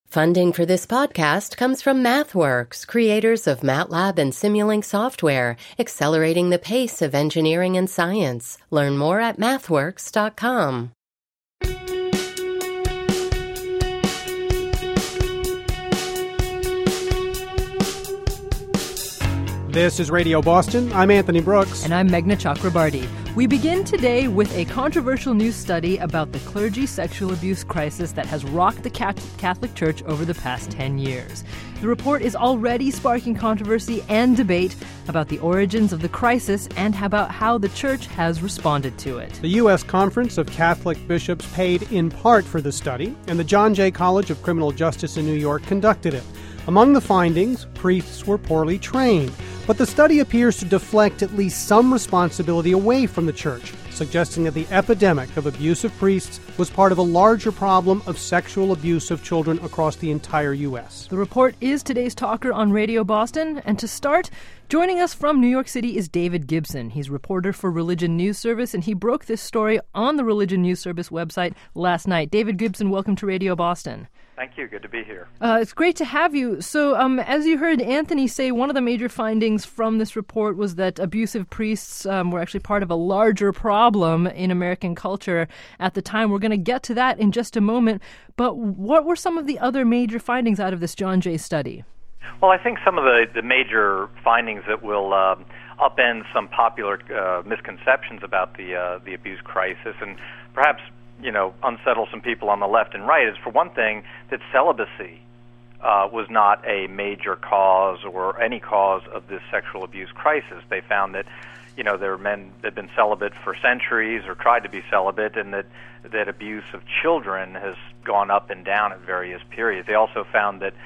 Funding for this podcast comes from MathWorks, creators of MATLAB and Simulink software, accelerating the pace of engineering and science. Learn more at mathworks.com. This is Radio Boston. I'm Anthony Brooks. And I'm Meghna Chakrabarty. We begin today with a controversial new study about the clergy sexual abuse crisis that has rocked the Catholic Church over the past 10 years. The report is already sparking controversy and debate about the origins of the crisis and about how the Church has responded to it. The U.S. Conference of Catholic Bishops paid in part for the study, and the John Jay College of Criminal Justice in New York conducted it. Among the findings, priests were poorly trained. But the study appears to deflect at least some responsibility away from the Church, suggesting that the epidemic of abusive priests was part of a larger problem of sexual abuse of children across the entire U.S. The report is today's talker on Radio Boston. And to start, joining us from New York City is David Gibson. He's reporter for Religion News Service, and he broke this story on the Religion News Service website last night. David Gibson, welcome to Radio Boston. Thank you. Good to be here. It's great to have you. So, as you heard Anthony say, one of the major findings from this report was that abusive priests were actually part of a larger problem in American culture at the time. We're going to get to that in just a moment. But what were some of the other major findings out of this John Jay study? Well, I think some of the major findings that will upend some popular misconceptions about the abuse crisis and perhaps unsettle some people on the left and right is, for one thing, that celibacy was not a major cause or any cause of this sexual abuse crisis. They found that, there were men that had been celibate for centuries or tried to be celibate, and that abuse of children has gone up and down at various periods. They also found that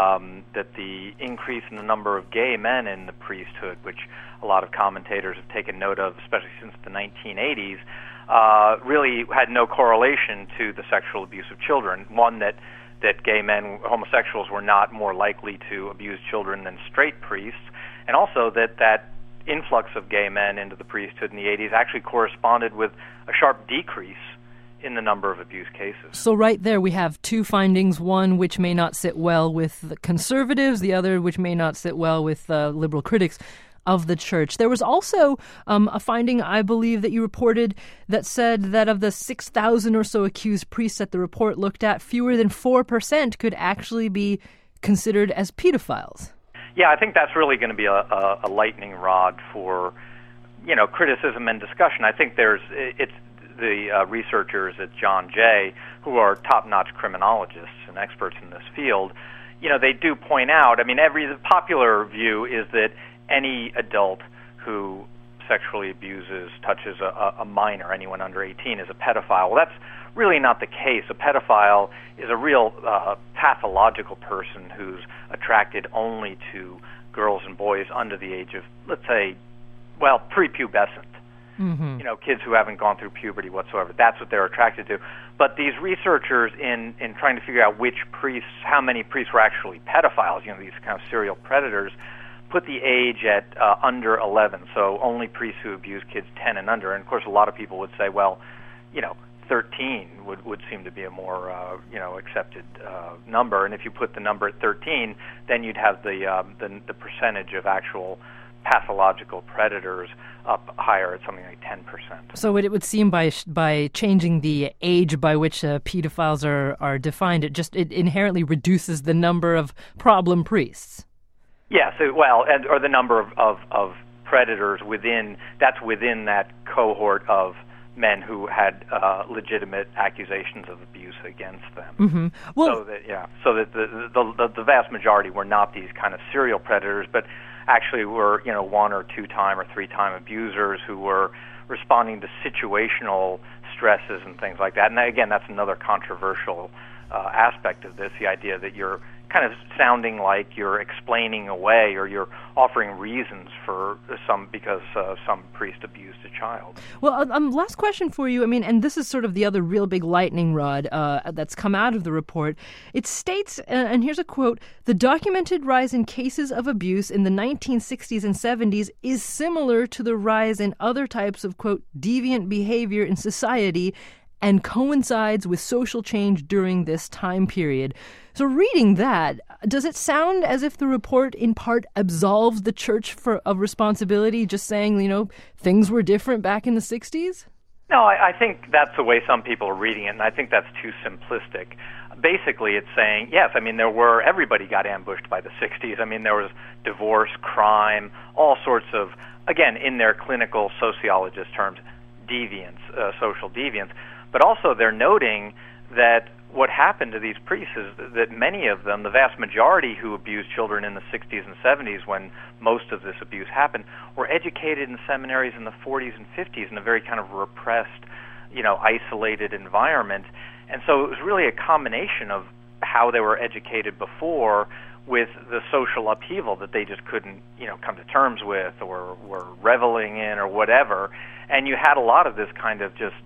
the increase in the number of gay men in the priesthood, which a lot of commentators have taken note of, especially since the 1980s, really had no correlation to the sexual abuse of children. One, that gay men, homosexuals, were not more likely to abuse children than straight priests, and also that influx of gay men into the priesthood in the 80s actually corresponded with a sharp decrease in the number of abuse cases. So right there we have two findings, one which may not sit well with the conservatives, the other which may not sit well with liberal critics of the Church. There was also a finding, I believe, that you reported that said that of the 6,000 or so accused priests that the report looked at, fewer than 4% could actually be considered as pedophiles. Yeah, I think that's really going to be a lightning rod for, criticism and discussion. I think it's the researchers at John Jay, who are top-notch criminologists and experts in this field, they do point out, the popular view is that any adult who sexually abuses, touches a minor, anyone under 18, is a pedophile. Well, that's really not the case. A pedophile is a real pathological person who's attracted only to girls and boys under the age of, let's say, prepubescent. Mm-hmm. Kids who haven't gone through puberty whatsoever. That's what they're attracted to. But these researchers, in trying to figure out how many priests were actually pedophiles, these kind of serial predators, put the age at under 11, so only priests who abuse kids 10 and under. And of course, a lot of people would say, 13 would seem to be a more accepted number. And if you put the number at 13, then you'd have the percentage of actual pathological predators up higher at something like 10%. So it would seem by changing the age by which pedophiles are defined, it inherently reduces the number of problem priests. Yes, or the number of predators within that cohort of men who had legitimate accusations of abuse against them. Mm-hmm. Well, so that the vast majority were not these kind of serial predators, but actually were 1 or 2 time or 3 time abusers who were responding to situational stresses and things like that. And again, that's another controversial aspect of this, the idea that you're kind of sounding like you're explaining away or you're offering reasons for some priest abused a child. Well, last question for you. And this is sort of the other real big lightning rod that's come out of the report. It states, and here's a quote, "The documented rise in cases of abuse in the 1960s and 70s is similar to the rise in other types of, quote, deviant behavior in society, and coincides with social change during this time period. So reading that, does it sound as if the report in part absolves the church of responsibility, just saying, things were different back in the 60s? No, I think that's the way some people are reading it, and I think that's too simplistic. Basically, it's saying, yes, everybody got ambushed by the 60s. There was divorce, crime, all sorts of, again, in their clinical sociologist terms, deviance, social deviance. But also they're noting that what happened to these priests is that many of them, the vast majority who abused children in the 60s and 70s when most of this abuse happened, were educated in seminaries in the 40s and 50s in a very kind of repressed, isolated environment. And so it was really a combination of how they were educated before with the social upheaval that they just couldn't, come to terms with or were reveling in or whatever. And you had a lot of this kind of just,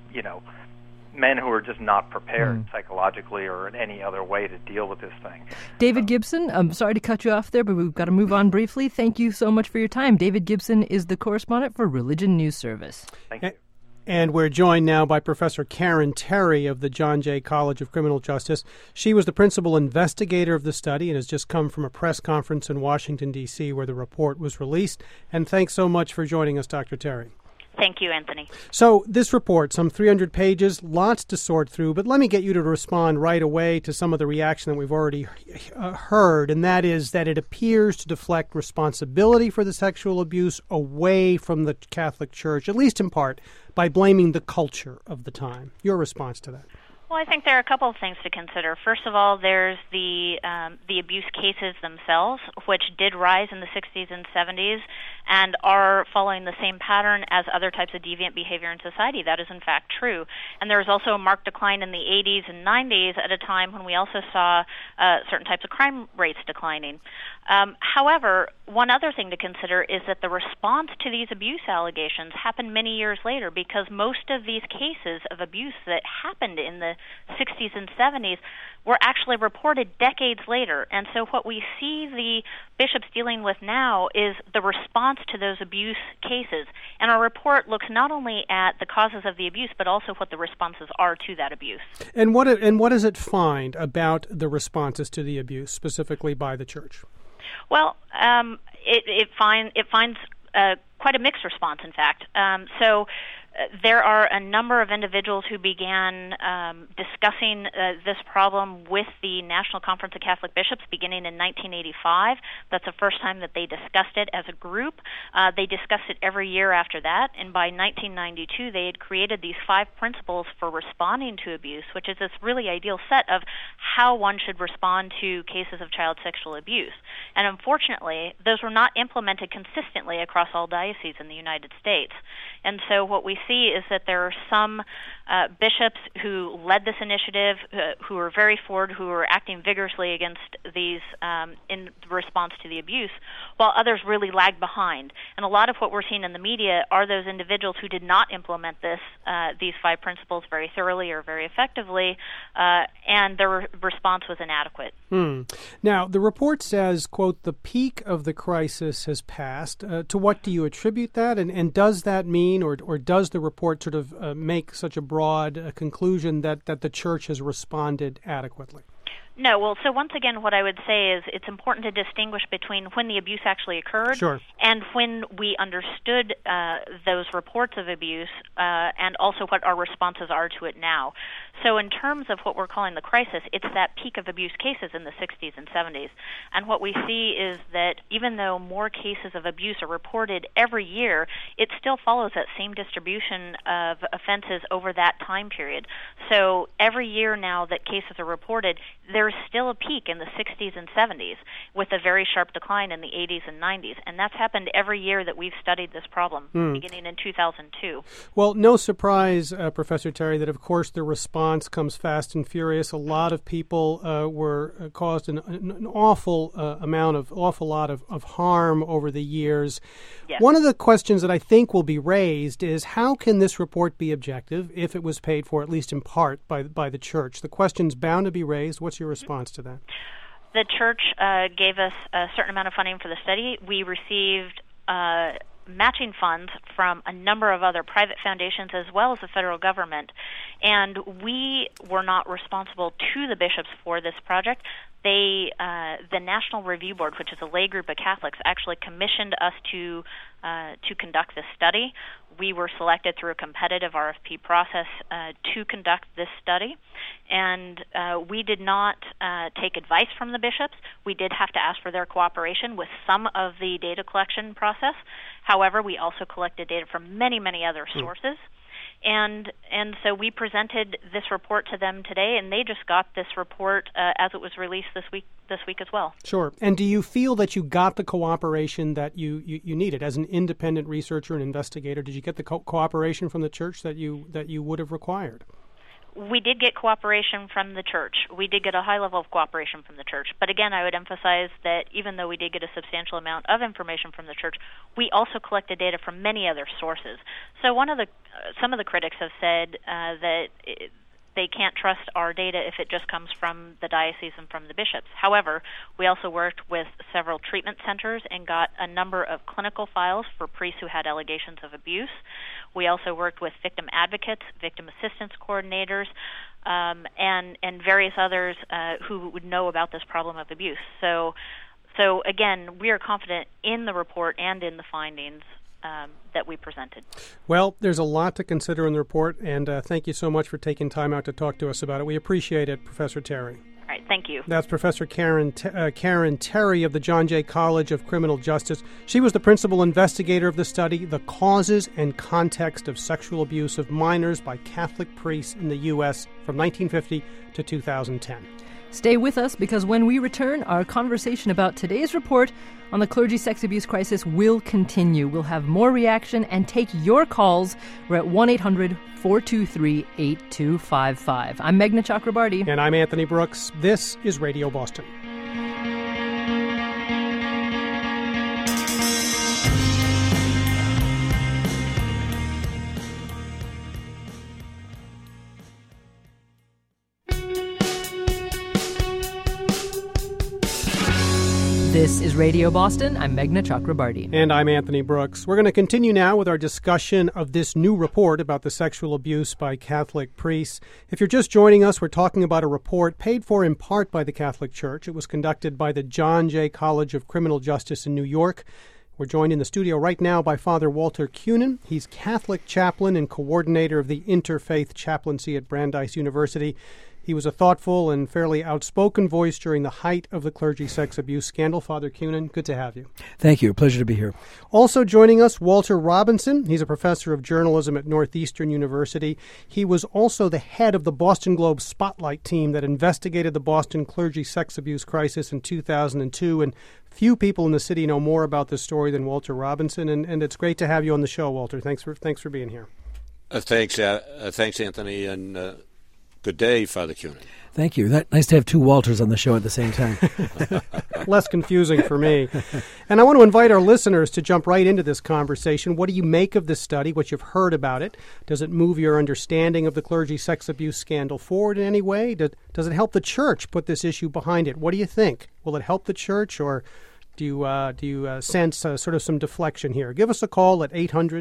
men who are just not prepared psychologically or in any other way to deal with this thing. David Gibson, I'm sorry to cut you off there, but we've got to move on briefly. Thank you so much for your time. David Gibson is the correspondent for Religion News Service. Thank you. And we're joined now by Professor Karen Terry of the John Jay College of Criminal Justice. She was the principal investigator of the study and has just come from a press conference in Washington, D.C., where the report was released. And thanks so much for joining us, Dr. Terry. Thank you, Anthony. So this report, some 300 pages, lots to sort through, but let me get you to respond right away to some of the reaction that we've already heard, and that is that it appears to deflect responsibility for the sexual abuse away from the Catholic Church, at least in part, by blaming the culture of the time. Your response to that? Well, I think there are a couple of things to consider. First of all, there's the abuse cases themselves, which did rise in the 60s and 70s and are following the same pattern as other types of deviant behavior in society. That is, in fact, true. And there was also a marked decline in the 80s and 90s at a time when we also saw certain types of crime rates declining. However, one other thing to consider is that the response to these abuse allegations happened many years later, because most of these cases of abuse that happened in the 60s and 70s were actually reported decades later. And so what we see the bishops dealing with now is the response to those abuse cases. And our report looks not only at the causes of the abuse, but also what the responses are to that abuse. And what does it find about the responses to the abuse, specifically by the Church? Well, it finds quite a mixed response, in fact. There are a number of individuals who began discussing this problem with the National Conference of Catholic Bishops beginning in 1985. That's the first time that they discussed it as a group. They discussed it every year after that, and by 1992 they had created these 5 principles for responding to abuse, which is this really ideal set of how one should respond to cases of child sexual abuse. And unfortunately, those were not implemented consistently across all dioceses in the United States. And so what we see is that there are some bishops who led this initiative, who are very forward, who are acting vigorously against these in response to the abuse, while others really lag behind. And a lot of what we're seeing in the media are those individuals who did not implement these 5 principles very thoroughly or very effectively, and their response was inadequate. Now, the report says, quote, the peak of the crisis has passed. To what do you attribute that? And does that mean, or does the report sort of make such a broad conclusion that the Church has responded adequately? No. Well, so once again, what I would say is it's important to distinguish between when the abuse actually occurred and when we understood those reports of abuse and also what our responses are to it now. So in terms of what we're calling the crisis, it's that peak of abuse cases in the 60s and 70s. And what we see is that even though more cases of abuse are reported every year, it still follows that same distribution of offenses over that time period. So every year now that cases are reported, there's still a peak in the 60s and 70s with a very sharp decline in the 80s and 90s. And that's happened every year that we've studied this problem, beginning in 2002. Well, no surprise, Professor Terry, that of course the response comes fast and furious. A lot of people were caused an awful lot of harm over the years. Yes. One of the questions that I think will be raised is how can this report be objective if it was paid for, at least in part, by the Church? The question's bound to be raised. What's your response to that? The Church gave us a certain amount of funding for the study. We received matching funds from a number of other private foundations as well as the federal government. And we were not responsible to the bishops for this project. The National Review Board, which is a lay group of Catholics, actually commissioned us to conduct this study. We were selected through a competitive RFP process to conduct this study, and we did not take advice from the bishops. We did have to ask for their cooperation with some of the data collection process. However, we also collected data from many, many other sources. And so we presented this report to them today, and they just got this report as it was released this week as well. Sure. And do you feel that you got the cooperation that you needed as an independent researcher and investigator? Did you get the cooperation from the church that you would have required? We did get cooperation from the church. We did get a high level of cooperation from the church. But again, I would emphasize that even though we did get a substantial amount of information from the church, we also collected data from many other sources. So some of the critics have said that they can't trust our data if it just comes from the diocese and from the bishops. However, we also worked with several treatment centers and got a number of clinical files for priests who had allegations of abuse. We also worked with victim advocates, victim assistance coordinators, and various others who would know about this problem of abuse. So again, we are confident in the report and in the findings that we presented. Well, there's a lot to consider in the report, and thank you so much for taking time out to talk to us about it. We appreciate it, Professor Terry. All right, thank you. That's Professor Karen Terry of the John Jay College of Criminal Justice. She was the principal investigator of the study, The Causes and Context of Sexual Abuse of Minors by Catholic Priests in the U.S. from 1950 to 2010. Stay with us, because when we return, our conversation about today's report on the clergy sex abuse crisis will continue. We'll have more reaction and take your calls. We're at 1-800-423-8255. I'm Meghna Chakrabarty. And I'm Anthony Brooks. This is Radio Boston. This is Radio Boston. I'm Meghna Chakrabarty. And I'm Anthony Brooks. We're going to continue now with our discussion of this new report about the sexual abuse by Catholic priests. If you're just joining us, we're talking about a report paid for in part by the Catholic Church. It was conducted by the John Jay College of Criminal Justice in New York. We're joined in the studio right now by Father Walter Kunin. He's Catholic chaplain and coordinator of the Interfaith Chaplaincy at Brandeis University. He was a thoughtful and fairly outspoken voice during the height of the clergy sex abuse scandal. Father Kunin, good to have you. Thank you. Pleasure to be here. Also joining us, Walter Robinson. He's a professor of journalism at Northeastern University. He was also the head of the Boston Globe Spotlight team that investigated the Boston clergy sex abuse crisis in 2002. And few people in the city know more about this story than Walter Robinson. And it's great to have you on the show, Walter. Thanks for being here. Thanks, Anthony, and good day, Father Kunin. Thank you. Nice to have two Walters on the show at the same time. Less confusing for me. And I want to invite our listeners to jump right into this conversation. What do you make of this study, what you've heard about it? Does it move your understanding of the clergy sex abuse scandal forward in any way? Does it help the church put this issue behind it? What do you think? Will it help the church, or do you sense sort of some deflection here? Give us a call at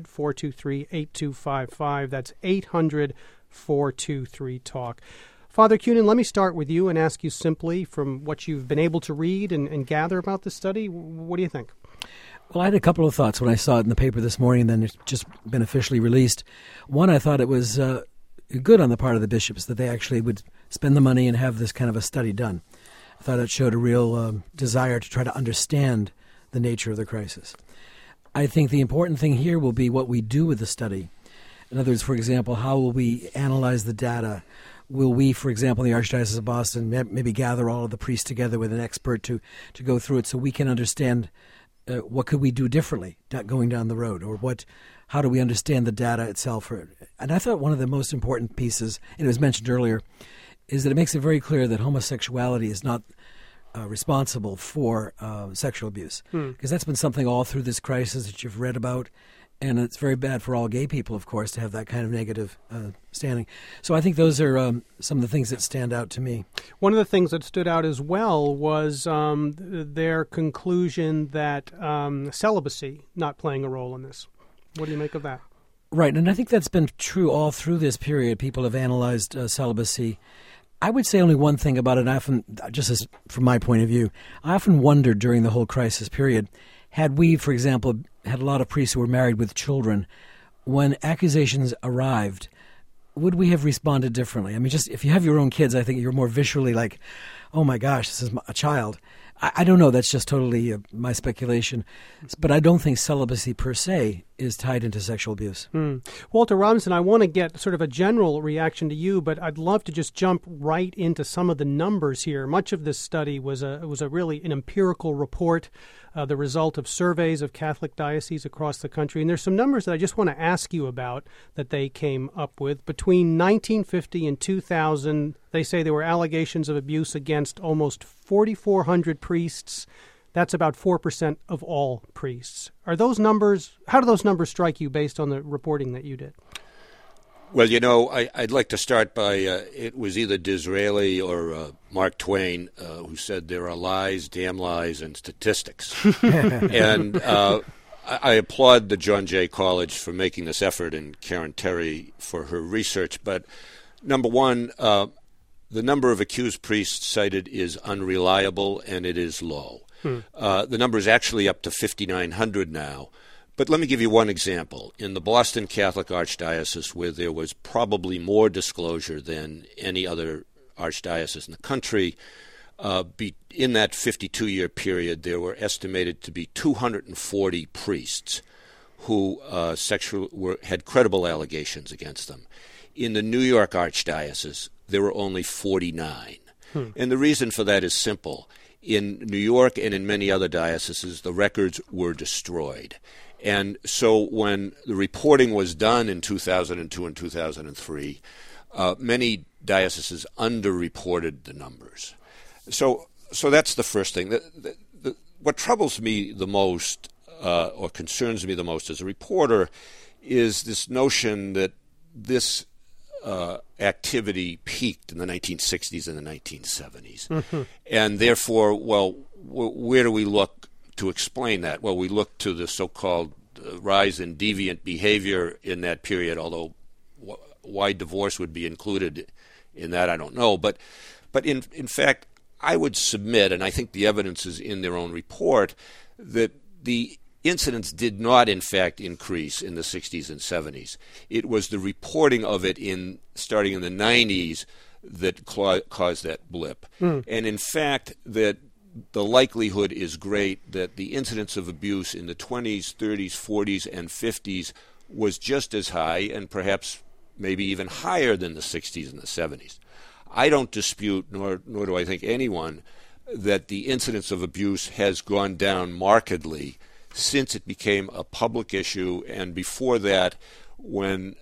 800-423-8255. That's 800-423-TALK. Father Kunin, let me start with you and ask you simply, from what you've been able to read and gather about this study, what do you think? Well, I had a couple of thoughts when I saw it in the paper this morning, and then it's just been officially released. One, I thought it was good on the part of the bishops that they actually would spend the money and have this kind of a study done. I thought it showed a real desire to try to understand the nature of the crisis. I think the important thing here will be what we do with the study. In other words, for example, how will we analyze the data? Will we, for example, in the Archdiocese of Boston, maybe gather all of the priests together with an expert to go through it so we can understand what could we do differently going down the road, or how do we understand the data itself? And I thought one of the most important pieces, and it was mentioned earlier, is that it makes it very clear that homosexuality is not responsible for sexual abuse, because that's been something all through this crisis that you've read about. And it's very bad for all gay people, of course, to have that kind of negative standing. So I think those are some of the things that stand out to me. One of the things that stood out as well was their conclusion that celibacy not playing a role in this. What do you make of that? Right, and I think that's been true all through this period. People have analyzed celibacy. I would say only one thing about it. I often, just as from my point of view, I often wondered during the whole crisis period, had we, for example, had a lot of priests who were married with children, when accusations arrived, would we have responded differently? I mean, just if you have your own kids, I think you're more viscerally like, oh my gosh, this is a child. I don't know. That's just totally my speculation. But I don't think celibacy per se is tied into sexual abuse. Walter Robinson, I want to get sort of a general reaction to you, but I'd love to just jump right into some of the numbers here. Much of this study was really an empirical report, the result of surveys of Catholic dioceses across the country. And there's some numbers that I just want to ask you about that they came up with. Between 1950 and 2000, they say there were allegations of abuse against almost 4,400 priests. That's about 4% of all priests. How do those numbers strike you based on the reporting that you did? Well, I'd like to start by it was either Disraeli or Mark Twain who said there are lies, damn lies, and statistics. And I applaud the John Jay College for making this effort and Karen Terry for her research. But number one, the number of accused priests cited is unreliable and it is low. The number is actually up to 5,900 now. But let me give you one example. In the Boston Catholic Archdiocese, where there was probably more disclosure than any other archdiocese in the country, in that 52-year period, there were estimated to be 240 priests who had credible allegations against them. In the New York Archdiocese, there were only 49. And the reason for that is simple. In New York and in many other dioceses, the records were destroyed. And so when the reporting was done in 2002 and 2003, many dioceses underreported the numbers. So that's the first thing. What troubles me the most or concerns me the most as a reporter is this notion that this activity peaked in the 1960s and the 1970s. Mm-hmm. And therefore, where do we look to explain that? Well, we look to the so-called rise in deviant behavior in that period, although why divorce would be included in that, I don't know. But in fact, I would submit, and I think the evidence is in their own report, that the incidents did not, in fact, increase in the 60s and 70s. It was the reporting of it starting in the 90s that caused that blip. And in fact, that the likelihood is great that the incidence of abuse in the 20s, 30s, 40s, and 50s was just as high and perhaps maybe even higher than the 60s and the 70s. I don't dispute, nor do I think anyone, that the incidence of abuse has gone down markedly since it became a public issue, and before that, when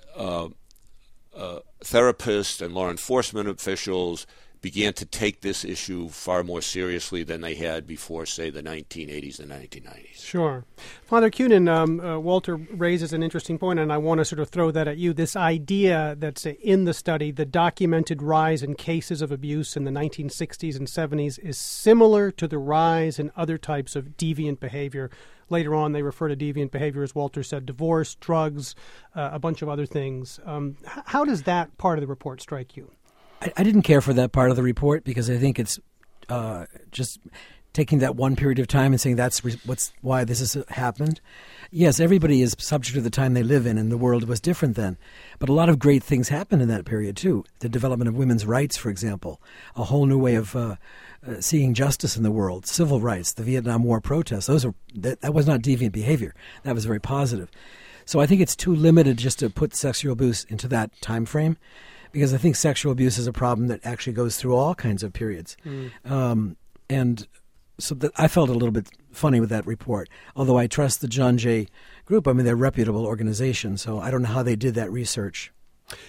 therapists and law enforcement officials began to take this issue far more seriously than they had before, say, the 1980s and 1990s. Sure. Father Kunin, Walter raises an interesting point, and I want to sort of throw that at you. This idea that's in the study, the documented rise in cases of abuse in the 1960s and 70s is similar to the rise in other types of deviant behavior. Later on, they refer to deviant behavior, as Walter said, divorce, drugs, a bunch of other things. How does that part of the report strike you? I didn't care for that part of the report because I think it's just taking that one period of time and saying that's why this has happened. Yes, everybody is subject to the time they live in, and the world was different then. But a lot of great things happened in that period, too. The development of women's rights, for example, a whole new way of seeing justice in the world, civil rights, the Vietnam War protests. That was not deviant behavior. That was very positive. So I think it's too limited just to put sexual abuse into that time frame, because I think sexual abuse is a problem that actually goes through all kinds of periods. And so I felt a little bit funny with that report, although I trust the John Jay Group. I mean, they're a reputable organization, so I don't know how they did that research.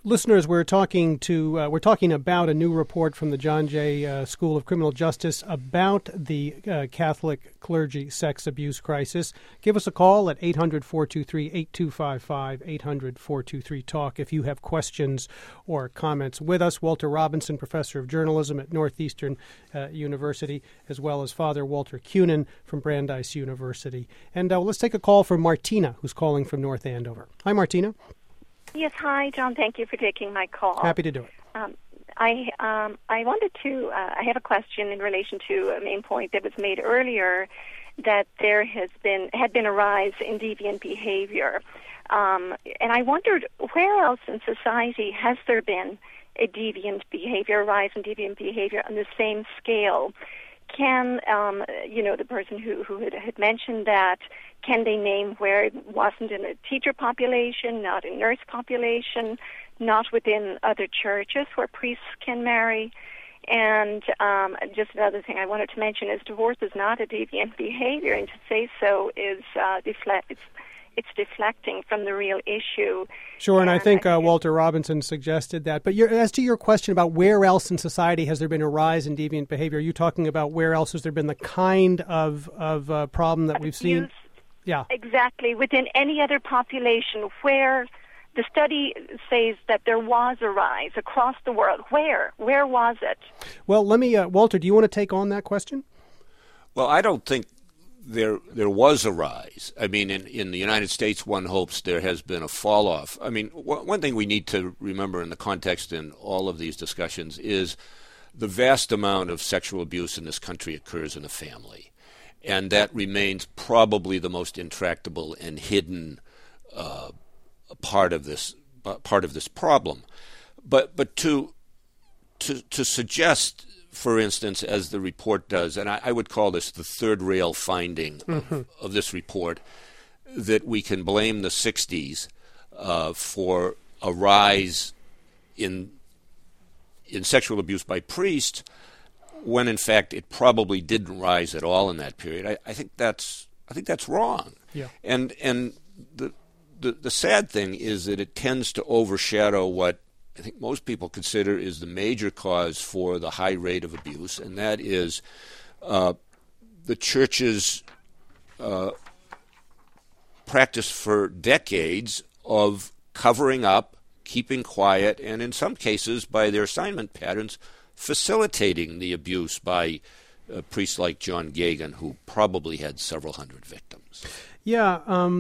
Listeners, we're talking about a new report from the John Jay School of Criminal Justice about the Catholic clergy sex abuse crisis. Give us a call at 800-423-8255, 800-423-TALK if you have questions or comments. With us, Walter Robinson, professor of journalism at Northeastern University, as well as Father Walter Kunin from Brandeis University. And let's take a call from Martina, who's calling from North Andover. Hi, Martina. Yes, hi, John. Thank you for taking my call. Happy to do it. I wanted to. I have a question in relation to a main point that was made earlier, that there had been a rise in deviant behavior, and I wondered where else in society has there been a rise in deviant behavior on the same scale. Can the person who had mentioned that, can they name where it wasn't in a teacher population, not in nurse population, not within other churches where priests can marry? And just another thing I wanted to mention is divorce is not a deviant behavior, and to say so is it's deflecting from the real issue. Sure, and I think Walter Robinson suggested that. But as to your question about where else in society has there been a rise in deviant behavior, are you talking about where else has there been the kind of problem that we've seen? Yeah, exactly. Within any other population where the study says that there was a rise across the world, where was it? Well, let me, Walter, do you want to take on that question? Well, I don't think there was a rise. I mean, in the United States, one hopes there has been a fall off. I mean, one thing we need to remember in the context in all of these discussions is the vast amount of sexual abuse in this country occurs in the family, and that remains probably the most intractable and hidden part of this problem. But to suggest, for instance, as the report does, and I would call this the third rail finding of this report, that we can blame the 60s for a rise in sexual abuse by priests, when in fact it probably didn't rise at all in that period. I think that's wrong. Yeah. And the sad thing is that it tends to overshadow what I think most people consider is the major cause for the high rate of abuse, and that is the church's practice for decades of covering up, keeping quiet, and in some cases, by their assignment patterns, facilitating the abuse by priests like John Geoghegan, who probably had several hundred victims. Yeah,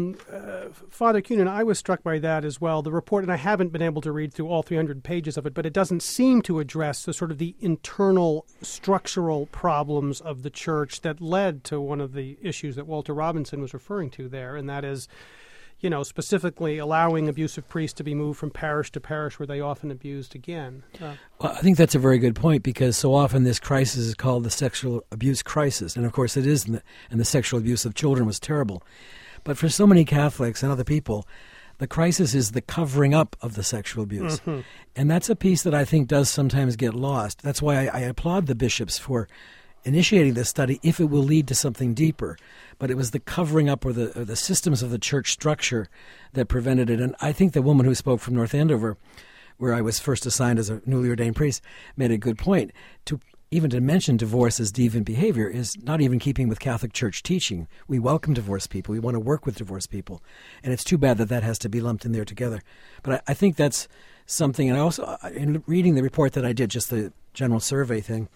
Father Kunin, I was struck by that as well. The report, and I haven't been able to read through all 300 pages of it, but it doesn't seem to address the sort of the internal structural problems of the church that led to one of the issues that Walter Robinson was referring to there, and that is, specifically allowing abusive priests to be moved from parish to parish where they often abused again. Well, I think that's a very good point, because so often this crisis is called the sexual abuse crisis, and of course it is, and the sexual abuse of children was terrible. But for so many Catholics and other people, the crisis is the covering up of the sexual abuse. Mm-hmm. And that's a piece that I think does sometimes get lost. That's why I applaud the bishops for initiating this study, if it will lead to something deeper. But it was the covering up or the systems of the church structure that prevented it. And I think the woman who spoke from North Andover, where I was first assigned as a newly ordained priest, made a good point. Even to mention divorce as deviant behavior is not even keeping with Catholic Church teaching. We welcome divorced people. We want to work with divorced people. And it's too bad that has to be lumped in there together. But I think that's something, and I also, in reading the report that I did, just the general survey thing,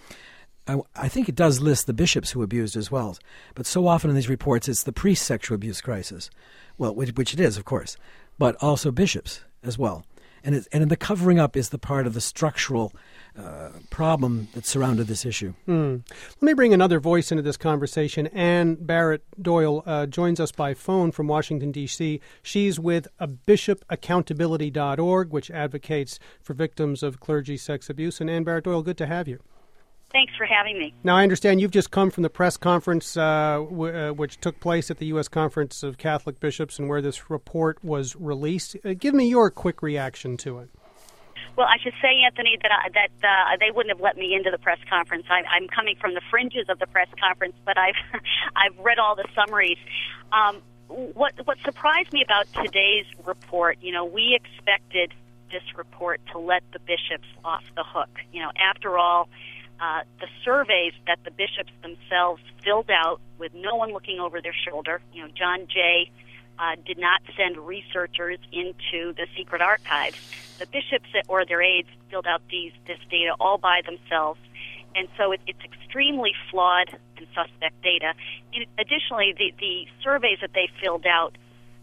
I think it does list the bishops who abused as well. But so often in these reports, it's the priest sexual abuse crisis. Well, which it is, of course, but also bishops as well. And the covering up is the part of the structural problem that surrounded this issue. Let me bring another voice into this conversation. Ann Barrett Doyle joins us by phone from Washington, D.C. She's with bishopaccountability.org, which advocates for victims of clergy sex abuse. And Ann Barrett Doyle, good to have you. Thanks for having me. Now, I understand you've just come from the press conference which took place at the U.S. Conference of Catholic Bishops and where this report was released. Give me your quick reaction to it. Well, I should say, Anthony, that they wouldn't have let me into the press conference. I'm coming from the fringes of the press conference, but I've read all the summaries. What surprised me about today's report, we expected this report to let the bishops off the hook. After all, the surveys that the bishops themselves filled out with no one looking over their shoulder, John Jay did not send researchers into the secret archives. The bishops or their aides filled out this data all by themselves. And so it's extremely flawed and suspect data. Additionally, the surveys that they filled out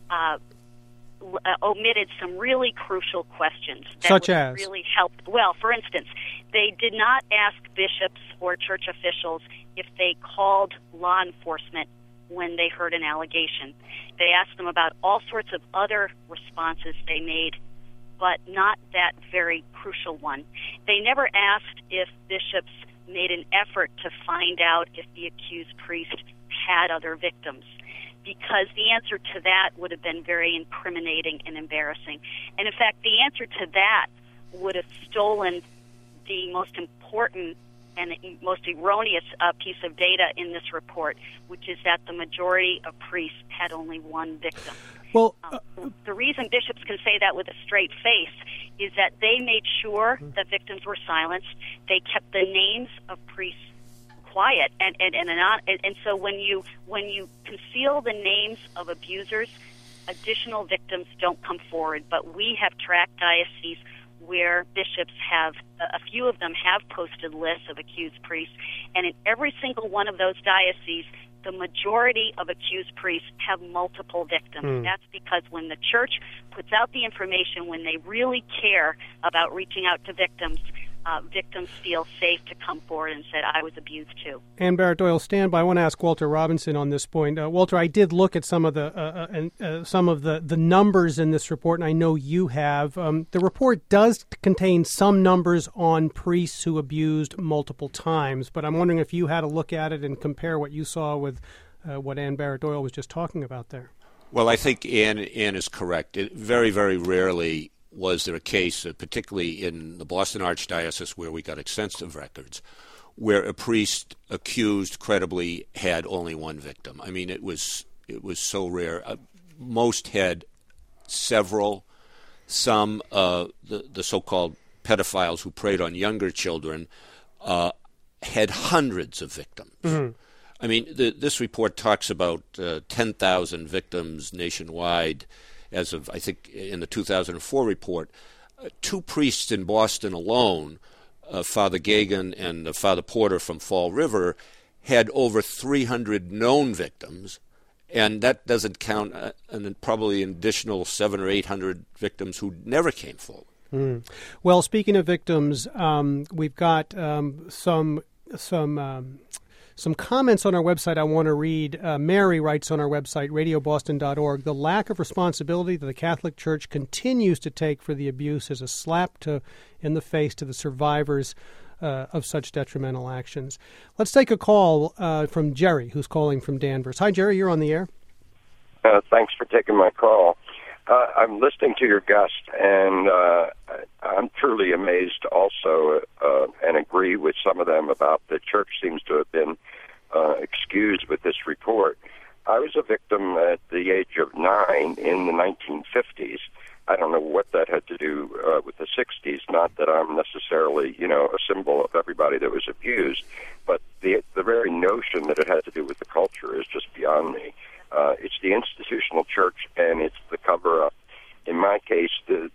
omitted some really crucial questions that Such would as? really help. Well, for instance, they did not ask bishops or church officials if they called law enforcement when they heard an allegation. They asked them about all sorts of other responses they made, but not that very crucial one. They never asked if bishops made an effort to find out if the accused priest had other victims, because the answer to that would have been very incriminating and embarrassing. And in fact, the answer to that would have stolen the most important and most erroneous piece of data in this report, which is that the majority of priests had only one victim. Well, the reason bishops can say that with a straight face is that they made sure that victims were silenced. They kept the names of priests quiet, and so when you conceal the names of abusers, additional victims don't come forward. But we have tracked dioceses where bishops have, a few of them have posted lists of accused priests, and in every single one of those dioceses, the majority of accused priests have multiple victims. That's because when the church puts out the information, when they really care about reaching out to victims, victims feel safe to come forward and say, I was abused too. Ann Barrett Doyle, stand by. I want to ask Walter Robinson on this point. Walter, I did look at some of the numbers in this report, and I know you have. The report does contain some numbers on priests who abused multiple times, but I'm wondering if you had a look at it and compare what you saw with what Ann Barrett Doyle was just talking about there. Well, I think Ann is correct. Very, very rarely was there a case, particularly in the Boston Archdiocese where we got extensive records, where a priest accused credibly had only one victim. I mean, it was so rare. Most had several. Some, the so-called pedophiles who preyed on younger children, had hundreds of victims. Mm-hmm. I mean, this report talks about 10,000 victims nationwide as of, I think, in the 2004 report. Two priests in Boston alone, Father Gagan and Father Porter from Fall River, had over 300 known victims, and that doesn't count probably an additional 700 or 800 victims who never came forward. Mm. Well, speaking of victims, we've got some comments on our website I want to read. Mary writes on our website, radioboston.org, the lack of responsibility that the Catholic Church continues to take for the abuse is a slap in the face to the survivors of such detrimental actions. Let's take a call from Jerry, who's calling from Danvers. Hi, Jerry, you're on the air. Thanks for taking my call. I'm listening to your guest, and I'm truly amazed also and agree with some of them about the church seems to have been excused with this report. I was a victim at the age of 9 in the 1950s. I don't know what that had to do with the 60s. Not that I'm necessarily, a symbol of everybody that was abused, but the very notion that it had to do with the culture is just beyond me. It's the institutional church, and it's the cover-up. In my case,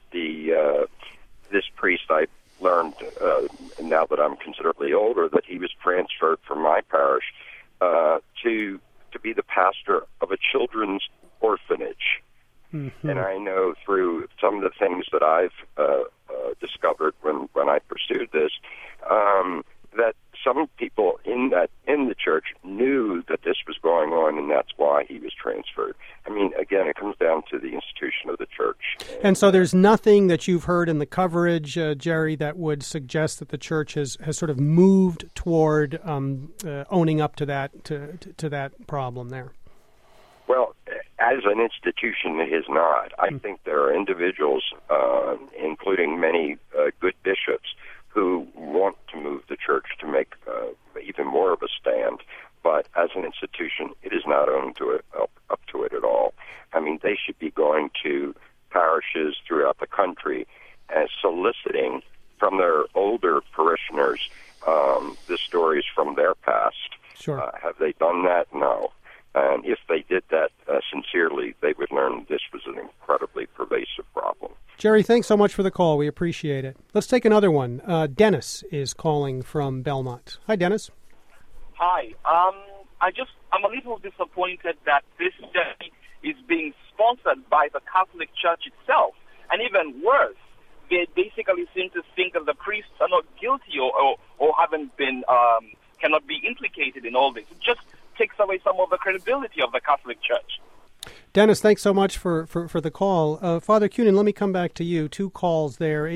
this priest, I learned now that I'm considerably older, that he was transferred from my parish to be the pastor of a children's orphanage. Mm-hmm. And I know through some of the things that I've discovered when I pursued this, that some people in the church knew that this was going on, and that's why he was transferred. I mean, again, it comes down to the institution of the church. And so there's nothing that you've heard in the coverage, Jerry, that would suggest that the church has sort of moved toward owning up to that problem there. Well, as an institution, it is not. I think there are individuals, including many good bishops, who want to move the church to make even more of a stand. But as an institution, it is not owned up to it at all. I mean, they should be going to parishes throughout the country soliciting from their older parishioners the stories from their past. Sure. Have they done that? No. And if they did that sincerely, they would learn this was an incredibly pervasive problem. Jerry, thanks so much for the call. We appreciate it. Let's take another one. Dennis is calling from Belmont. Hi, Dennis. Hi. I'm a little disappointed that this study is being sponsored by the Catholic Church itself. And even worse, they basically seem to think that the priests are not guilty or haven't been, cannot be implicated in all this. It just takes away some of the credibility of the Catholic Church. Dennis, thanks so much for the call. Father Kunin, let me come back to you. 2 calls there.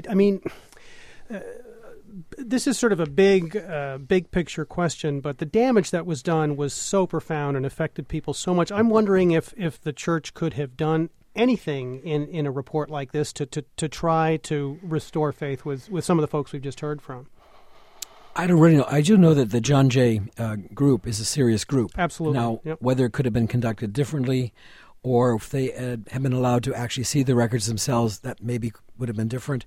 This is sort of a big picture question, but the damage that was done was so profound and affected people so much. I'm wondering if the church could have done anything in a report like this to try to restore faith with some of the folks we've just heard from. I don't really know. I do know that the John Jay group is a serious group. Absolutely. Now, yep. Whether it could have been conducted differently or if they had been allowed to actually see the records themselves, that maybe would have been different.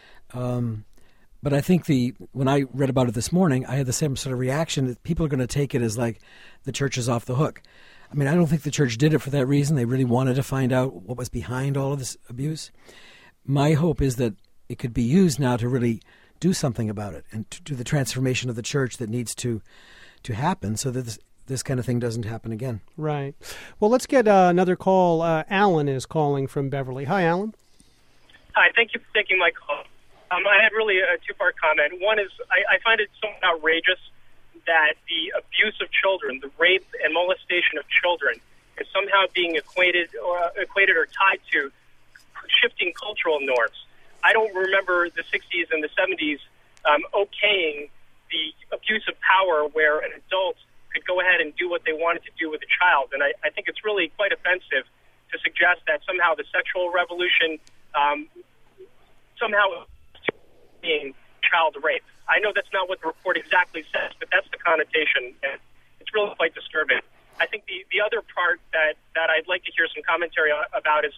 But I think when I read about it this morning, I had the same sort of reaction that people are going to take it as like the church is off the hook. I mean, I don't think the church did it for that reason. They really wanted to find out what was behind all of this abuse. My hope is that it could be used now to really do something about it and to do the transformation of the church that needs to happen so that this kind of thing doesn't happen again. Right. Well, let's get another call. Alan is calling from Beverly. Hi, Alan. Hi, thank you for taking my call. I had really a 2-part comment. One is I find it somewhat outrageous that the abuse of children, the rape and molestation of children, is somehow being equated or tied to shifting cultural norms. I don't remember the 60s and the 70s okaying the abuse of power where an adult could go ahead and do what they wanted to do with a child. And I think it's really quite offensive to suggest that somehow the sexual revolution somehow being child rape. I know that's not what the report exactly says, but that's the connotation, and it's really quite disturbing. I think the other part that I'd like to hear some commentary about is,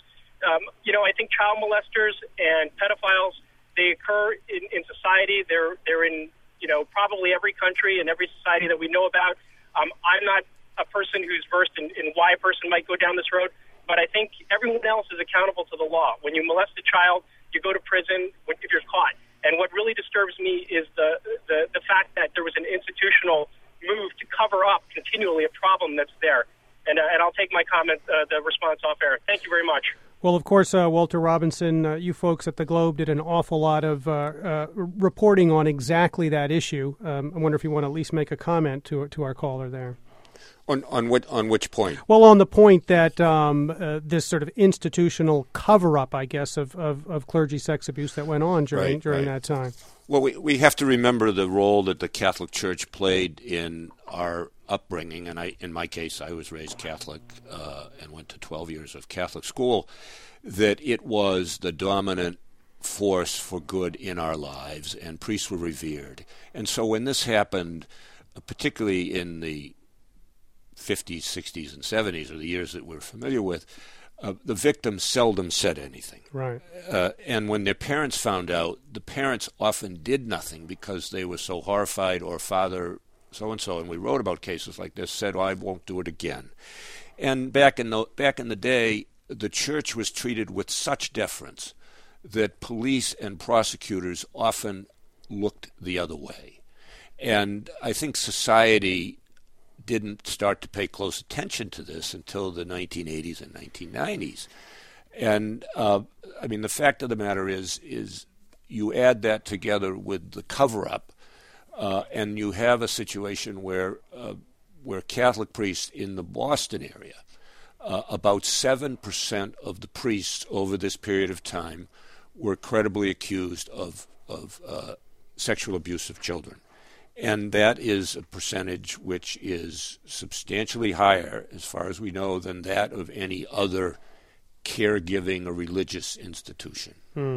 I think child molesters and pedophiles, they occur in society. They're in, probably every country and every society that we know about. I'm not a person who's versed in why a person might go down this road, but I think everyone else is accountable to the law. When you molest a child, you go to prison if you're caught. And what really disturbs me is the fact that there was an institutional move to cover up continually a problem that's there. And I'll take my comment, the response off air. Thank you very much. Well, of course, Walter Robinson, you folks at the Globe did an awful lot of reporting on exactly that issue. I wonder if you want to at least make a comment to our caller there. On which point? Well, on the point that this sort of institutional cover-up, I guess, of clergy sex abuse that went on during that time. Well, we have to remember the role that the Catholic Church played in our upbringing, and in my case, I was raised Catholic and went to 12 years of Catholic school, that it was the dominant force for good in our lives, and priests were revered. And so when this happened, particularly in the 50s, 60s, and 70s, or the years that we're familiar with, the victims seldom said anything. Right. And when their parents found out, the parents often did nothing because they were so horrified, or father so-and-so, and we wrote about cases like this, said, I won't do it again. And back in the day, the church was treated with such deference that police and prosecutors often looked the other way. And I think society didn't start to pay close attention to this until the 1980s and 1990s. And, the fact of the matter is you add that together with the cover-up, and you have a situation where Catholic priests in the Boston area, about 7% of the priests over this period of time were credibly accused of sexual abuse of children. And that is a percentage which is substantially higher, as far as we know, than that of any other caregiving or religious institution.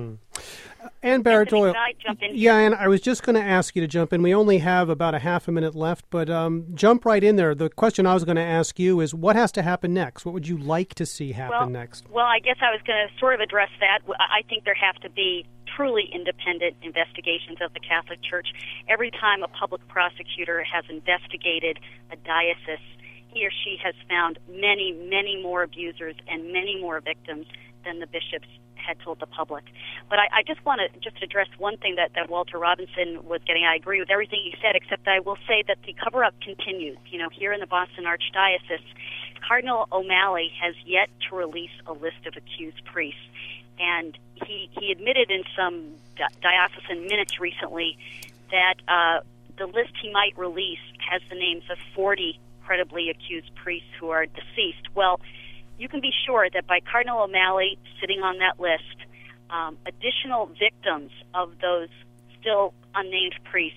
Ann Barrett Doyle. Can I jump in? Yeah, and I was just going to ask you to jump in. We only have about a half a minute left, but jump right in there. The question I was going to ask you is, what has to happen next? What would you like to see happen next? Well, I guess I was going to sort of address that. I think there have to be truly independent investigations of the Catholic Church. Every time a public prosecutor has investigated a diocese, he or she has found many, many more abusers and many more victims than the bishops had told the public. But I just want to just address one thing that Walter Robinson was getting. I agree with everything he said, except I will say that the cover-up continues. You know, here in the Boston Archdiocese, Cardinal O'Malley has yet to release a list of accused priests. And he admitted in some diocesan minutes recently that the list he might release has the names of 40 credibly accused priests who are deceased. Well, you can be sure that by Cardinal O'Malley sitting on that list, additional victims of those still unnamed priests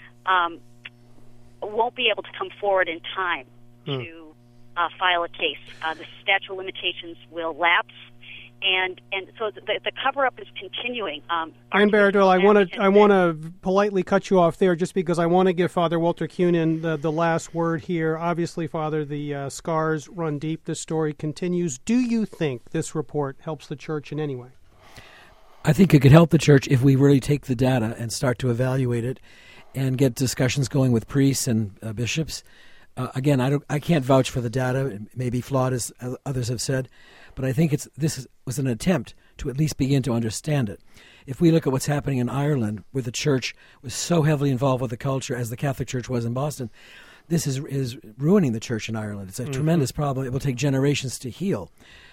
won't be able to come forward in time to file a case. The statute of limitations will lapse, and so the cover-up is continuing. Ann Barrett Doyle, I want to politely cut you off there just because I want to give Father Walter Kunin the last word here. Obviously, Father, the scars run deep. This story continues. Do you think this report helps the Church in any way? I think it could help the Church if we really take the data and start to evaluate it and get discussions going with priests and bishops. Again, I can't vouch for the data. It may be flawed, as others have said, but I think this was an attempt to at least begin to understand it. If we look at what's happening in Ireland, where the Church was so heavily involved with the culture as the Catholic Church was in Boston, this is ruining the Church in Ireland. It's a tremendous problem. It will take generations to heal.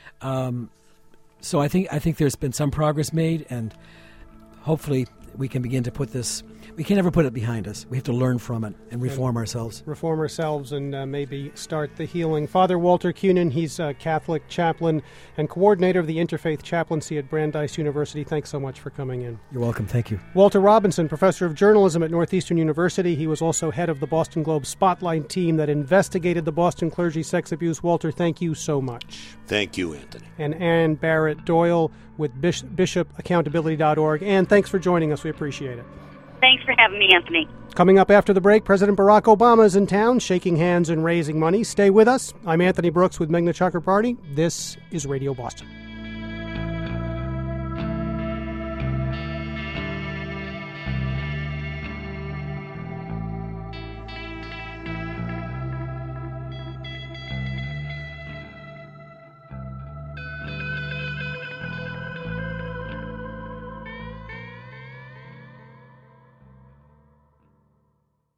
So I think there's been some progress made, and hopefully we can begin to put this. We can never put it behind us. We have to learn from it and reform ourselves. Reform ourselves and maybe start the healing. Father Walter Kunin, he's a Catholic chaplain and coordinator of the Interfaith Chaplaincy at Brandeis University. Thanks so much for coming in. You're welcome. Thank you. Walter Robinson, professor of journalism at Northeastern University. He was also head of the Boston Globe Spotlight team that investigated the Boston clergy sex abuse. Walter, thank you so much. Thank you, Anthony. And Ann Barrett Doyle with bishopaccountability.org. Ann, thanks for joining us. We appreciate it. Thanks for having me, Anthony. Coming up after the break, President Barack Obama is in town, shaking hands and raising money. Stay with us. I'm Anthony Brooks with Meghna Chakrabarty. This is Radio Boston.